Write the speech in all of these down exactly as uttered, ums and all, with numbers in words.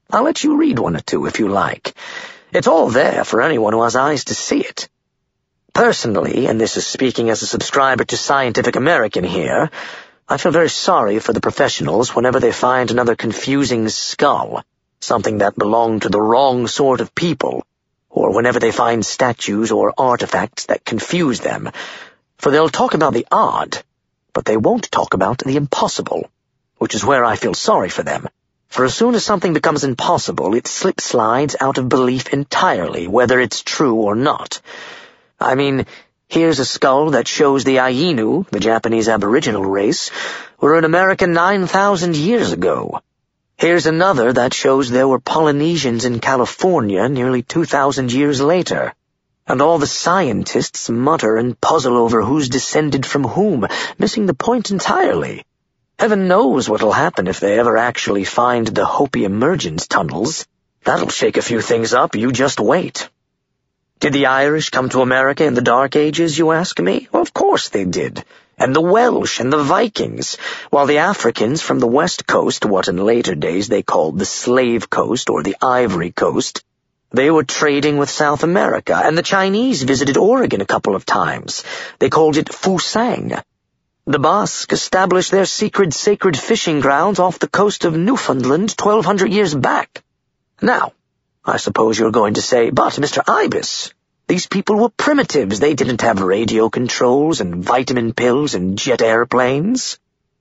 I'll let you read one or two if you like. It's all there for anyone who has eyes to see it. Personally, and this is speaking as a subscriber to Scientific American here, I feel very sorry for the professionals whenever they find another confusing skull, something that belonged to the wrong sort of people, or whenever they find statues or artifacts that confuse them, for they'll talk about the odd, but they won't talk about the impossible, which is where I feel sorry for them. For as soon as something becomes impossible, it slip-slides out of belief entirely, whether it's true or not. I mean, here's a skull that shows the Ainu, the Japanese aboriginal race, were in America nine thousand years ago. Here's another that shows there were Polynesians in California nearly two thousand years later. And all the scientists mutter and puzzle over who's descended from whom, missing the point entirely. Heaven knows what'll happen if they ever actually find the Hopi emergence tunnels. That'll shake a few things up, you just wait. Did the Irish come to America in the Dark Ages, you ask me? Well, of course they did. And the Welsh and the Vikings, while the Africans from the West Coast, what in later days they called the Slave Coast or the Ivory Coast, they were trading with South America, and the Chinese visited Oregon a couple of times. They called it Fusang. The Basque established their secret sacred fishing grounds off the coast of Newfoundland twelve hundred years back. Now, I suppose you're going to say, but, Mister Ibis, these people were primitives. They didn't have radio controls and vitamin pills and jet airplanes.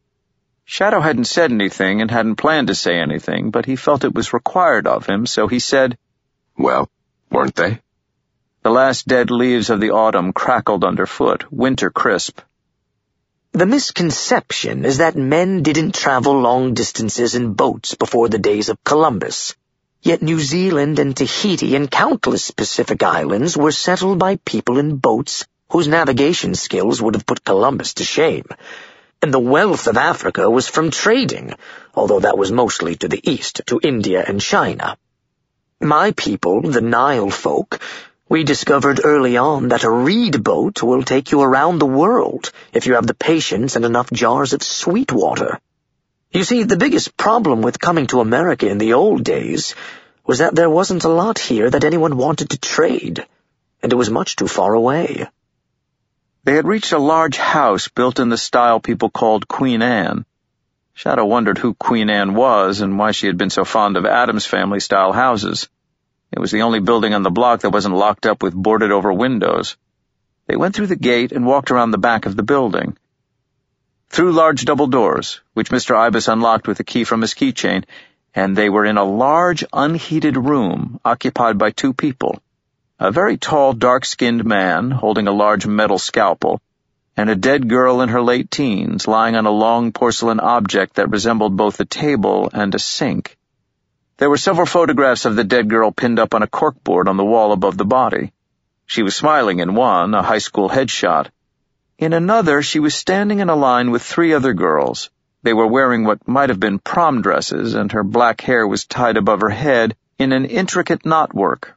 Shadow hadn't said anything and hadn't planned to say anything, but he felt it was required of him, so he said, "Well, weren't they?" The last dead leaves of the autumn crackled underfoot, winter crisp. The misconception is that men didn't travel long distances in boats before the days of Columbus. Yet New Zealand and Tahiti and countless Pacific islands were settled by people in boats whose navigation skills would have put Columbus to shame. And the wealth of Africa was from trading, although that was mostly to the east, to India and China. My people, the Nile folk, we discovered early on that a reed boat will take you around the world if you have the patience and enough jars of sweet water. You see, the biggest problem with coming to America in the old days was that there wasn't a lot here that anyone wanted to trade, and it was much too far away. They had reached a large house built in the style people called Queen Anne. Shadow wondered who Queen Anne was and why she had been so fond of Addams Family-style houses. It was the only building on the block that wasn't locked up with boarded-over windows. They went through the gate and walked around the back of the building. Through large double doors, which Mister Ibis unlocked with a key from his keychain, and they were in a large, unheated room occupied by two people, a very tall, dark-skinned man holding a large metal scalpel, and a dead girl in her late teens lying on a long porcelain object that resembled both a table and a sink. There were several photographs of the dead girl pinned up on a corkboard on the wall above the body. She was smiling in one, a high school headshot. In another, she was standing in a line with three other girls. They were wearing what might have been prom dresses, and her black hair was tied above her head in an intricate knotwork.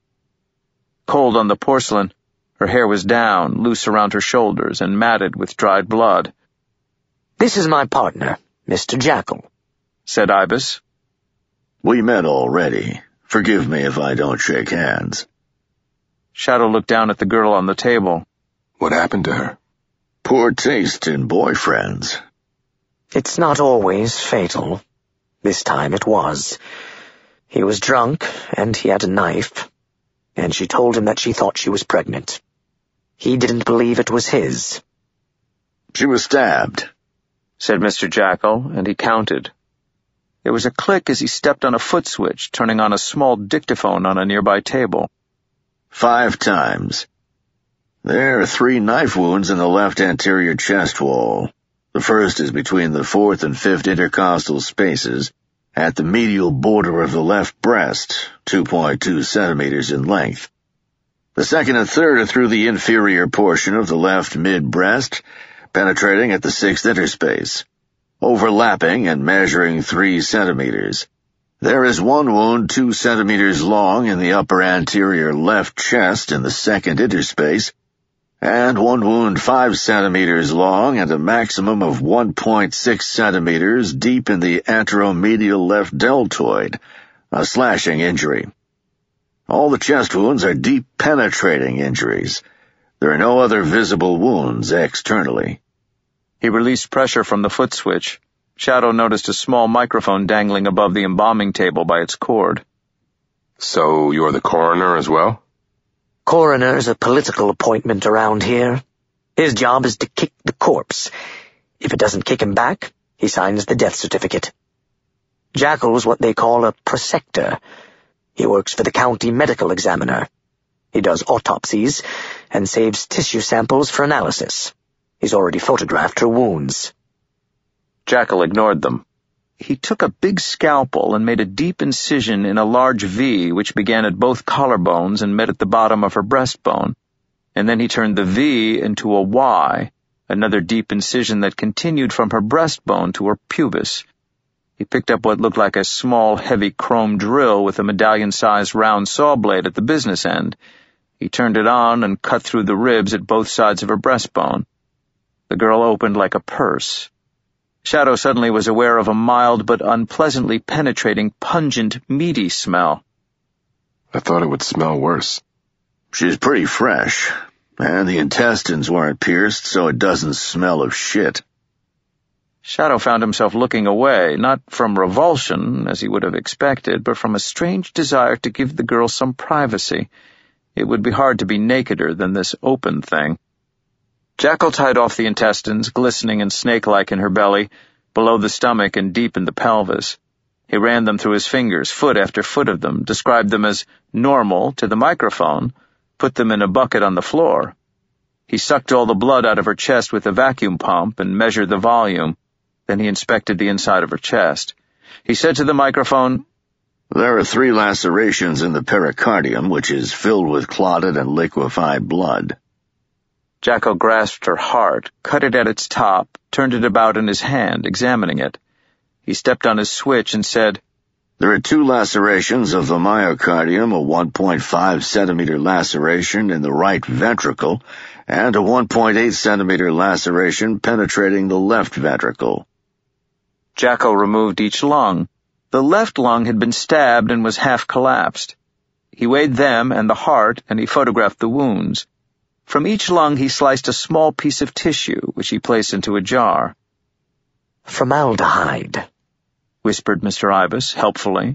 Cold on the porcelain, her hair was down, loose around her shoulders, and matted with dried blood. "This is my partner, Mister Jackal," said Ibis. "We met already. Forgive me if I don't shake hands." Shadow looked down at the girl on the table. "What happened to her?" "Poor taste in boyfriends." "It's not always fatal. This time it was. He was drunk, and he had a knife, and she told him that she thought she was pregnant. He didn't believe it was his." "She was stabbed," said Mister Jackal, and he counted. There was a click as he stepped on a foot switch, turning on a small dictaphone on a nearby table. "Five times. There are three knife wounds in the left anterior chest wall. The first is between the fourth and fifth intercostal spaces, at the medial border of the left breast, two point two centimeters in length. The second and third are through the inferior portion of the left mid-breast, penetrating at the sixth interspace, overlapping and measuring three centimeters. There is one wound two centimeters long in the upper anterior left chest in the second interspace, and one wound five centimeters long and a maximum of one point six centimeters deep in the anteromedial left deltoid, A slashing injury. All the chest wounds are deep penetrating injuries. There are no other visible wounds externally. He released pressure from the foot switch. Shadow noticed a small microphone dangling above the embalming table by its cord. So you're the coroner as well? Coroner's a political appointment around here. His job is to kick the corpse. If it doesn't kick him back, he signs the death certificate. Jackal's what they call a prosector. He works for the county medical examiner. He does autopsies and saves tissue samples for analysis. He's already photographed her wounds. Jackal ignored them. He took a big scalpel and made a deep incision in a large V which began at both collarbones and met at the bottom of her breastbone, and then he turned the V into a Y, another deep incision that continued from her breastbone to her pubis. He picked up what looked like a small, heavy chrome drill with a medallion-sized round saw blade at the business end. He turned it on and cut through the ribs at both sides of her breastbone. The girl opened like a purse. Shadow suddenly was aware of a mild but unpleasantly penetrating, pungent, meaty smell. I thought it would smell worse. She's pretty fresh, and the intestines weren't pierced, so it doesn't smell of shit. Shadow found himself looking away, not from revulsion, as he would have expected, but from a strange desire to give the girl some privacy. It would be hard to be nakeder than this open thing. Jackal tied off the intestines, glistening and snake-like in her belly, below the stomach and deep in the pelvis. He ran them through his fingers, foot after foot of them, described them as normal to the microphone, put them in a bucket on the floor. He sucked all the blood out of her chest with a vacuum pump and measured the volume. Then he inspected the inside of her chest. He said to the microphone, "There are three lacerations in the pericardium, which is filled with clotted and liquefied blood." Jackal grasped her heart, cut it at its top, turned it about in his hand, examining it. He stepped on his switch and said, "There are two lacerations of the myocardium, a one point five centimeter laceration in the right ventricle, and a one point eight centimeter laceration penetrating the left ventricle." Jackal removed each lung. The left lung had been stabbed and was half collapsed. He weighed them and the heart, and he photographed the wounds. From each lung he sliced a small piece of tissue, which he placed into a jar. "Formaldehyde," whispered Mister Ibis, helpfully.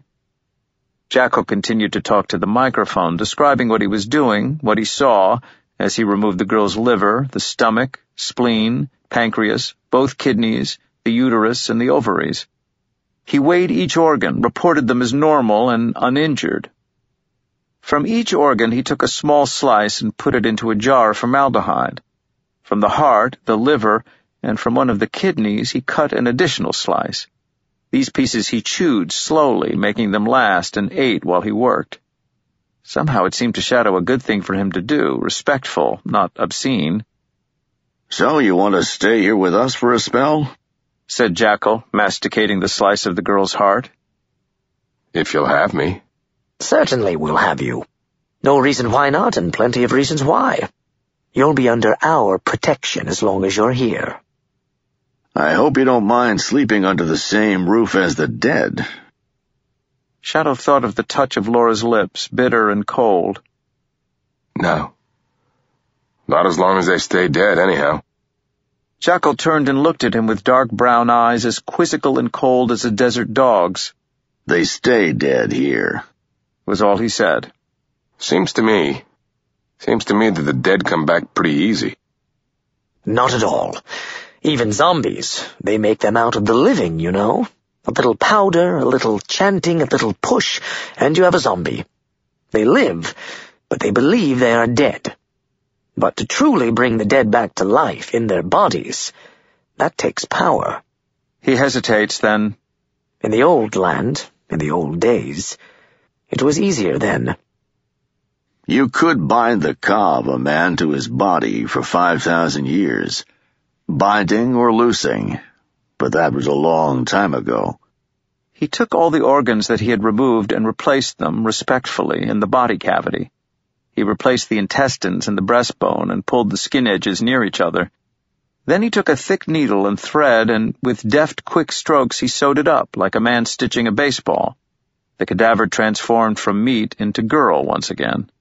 Jackal continued to talk to the microphone, describing what he was doing, what he saw, as he removed the girl's liver, the stomach, spleen, pancreas, both kidneys, the uterus, and the ovaries. He weighed each organ, reported them as normal and uninjured. From each organ he took a small slice and put it into a jar of formaldehyde. From the heart, the liver, and from one of the kidneys he cut an additional slice. These pieces he chewed slowly, making them last, and ate while he worked. Somehow it seemed to Shadow a good thing for him to do, respectful, not obscene. "So you want to stay here with us for a spell?" said Jackal, masticating the slice of the girl's heart. If you'll have me. "Certainly we'll have you. No reason why not, and plenty of reasons why. You'll be under our protection as long as you're here." "I hope you don't mind sleeping under the same roof as the dead." Shadow thought of the touch of Laura's lips, bitter and cold. No. Not as long as they stay dead, anyhow. Jackal turned and looked at him with dark brown eyes as quizzical and cold as a desert dog's. "They stay dead here," was all he said. Seems to me, seems to me that the dead come back pretty easy. "Not at all. Even zombies, they make them out of the living, you know. A little powder, a little chanting, a little push, and you have a zombie. They live, but they believe they are dead. But to truly bring the dead back to life in their bodies, that takes power." He hesitates, then, "In the old land, in the old days, it was easier then." "You could bind the ka of a man to his body for five thousand years, binding or loosing, but that was a long time ago." He took all the organs that he had removed and replaced them respectfully in the body cavity. He replaced the intestines and the breastbone and pulled the skin edges near each other. Then he took a thick needle and thread and, with deft, quick strokes, he sewed it up like a man stitching a baseball. The cadaver transformed from meat into girl once again.